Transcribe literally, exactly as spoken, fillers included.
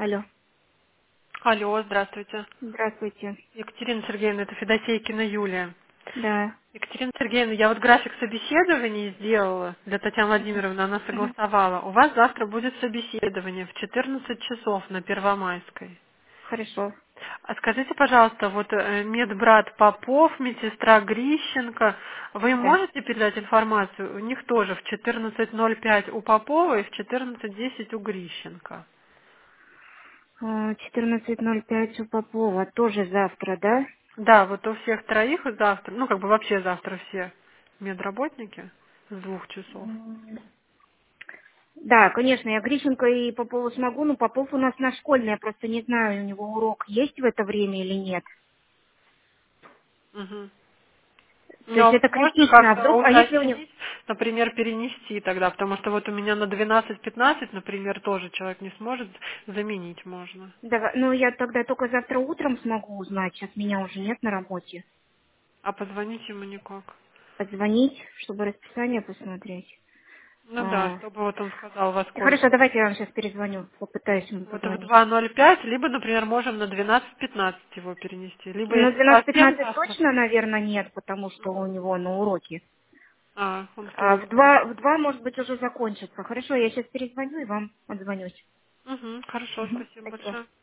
Алло. Алло, здравствуйте. Здравствуйте. Екатерина Сергеевна, это Федосейкина Юлия. Да. Екатерина Сергеевна, я вот график собеседования сделала для Татьяны Владимировны, она Мгм. согласовала. У вас завтра будет собеседование в четырнадцать часов на Первомайской. Хорошо. А скажите, пожалуйста, вот э, медбрат Попов, медсестра Грищенко, вы им Да. можете передать информацию? У них тоже в четырнадцать ноль пять у Попова и в четырнадцать десять у Грищенко. А, четырнадцать ноль пять у Попова. Тоже завтра, да? Да, вот у всех троих завтра, ну как бы вообще завтра все медработники с двух часов. М, Да, конечно, я Грищенко и Попову смогу, но Попов у нас на школьной, я просто не знаю, у него урок есть в это время или нет. Мгм. То есть Но это можно критично, а как-то вдруг, а если у него... уточнить, например, перенести тогда, потому что вот у меня на двенадцать пятнадцать, например, тоже человек не сможет, заменить можно. Давай, ну я тогда только завтра утром смогу узнать, сейчас меня уже нет на работе. А позвонить ему никак. Позвонить, чтобы расписание посмотреть. Ну да, А, чтобы вот он сказал во сколько. Хорошо, давайте я вам сейчас перезвоню, попытаюсь ему Вот в позвонить. два ноль пять, либо, например, можем на двенадцать пятнадцать его перенести. Либо Ну, если двенадцать совсем пятнадцать завтра. точно, наверное, нет, потому что у него на уроке. А, он А в поздно два, в приходит. два, может быть, уже закончится. Хорошо, я сейчас перезвоню и вам отзвонюсь. Угу, хорошо, Мгм. спасибо Спасибо. большое.